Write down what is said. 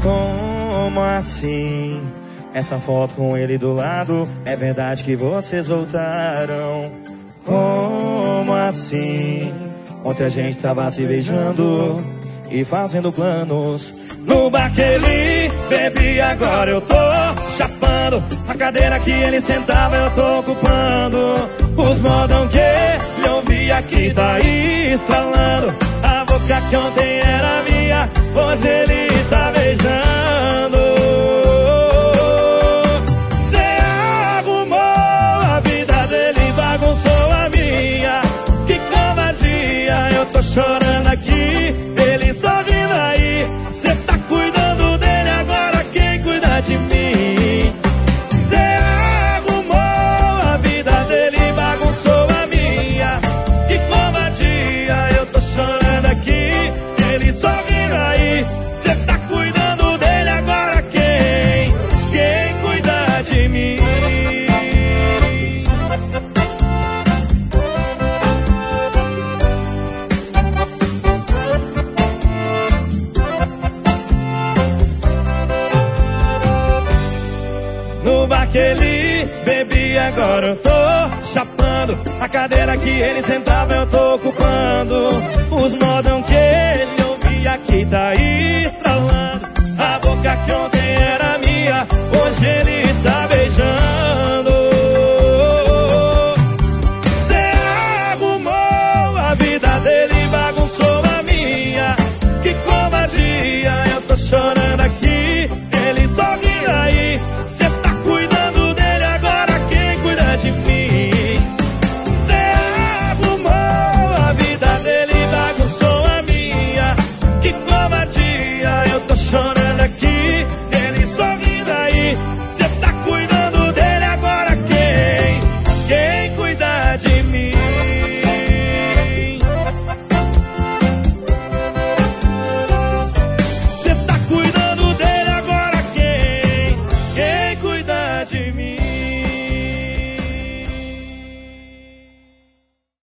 Como assim? Essa foto com ele do lado, é verdade que vocês voltaram? Como assim? Ontem a gente tava se beijando e fazendo planos no bar que ele bebia, agora eu tô chapando. A cadeira que ele sentava eu tô ocupando. Os modão que ele ouvia aqui tá estralando. A boca que ontem era minha, hoje ele tá beijando. Cê arrumou a vida dele, bagunçou a minha. Que covardia, eu tô chorando aqui, ele sorrindo aí. Cê tá cuidando dele, agora quem cuida de mim? Cê arrumou a vida dele, bagunçou a minha. Que covardia, eu tô chorando aqui, ele sorrindo aí. Cê tá cuidando dele, agora quem cuida de mim? No bar que ele bebia, agora eu tô chapando. A cadeira que ele sentava eu tô ocupando. Os modão que ele ouvia aqui tá estralando.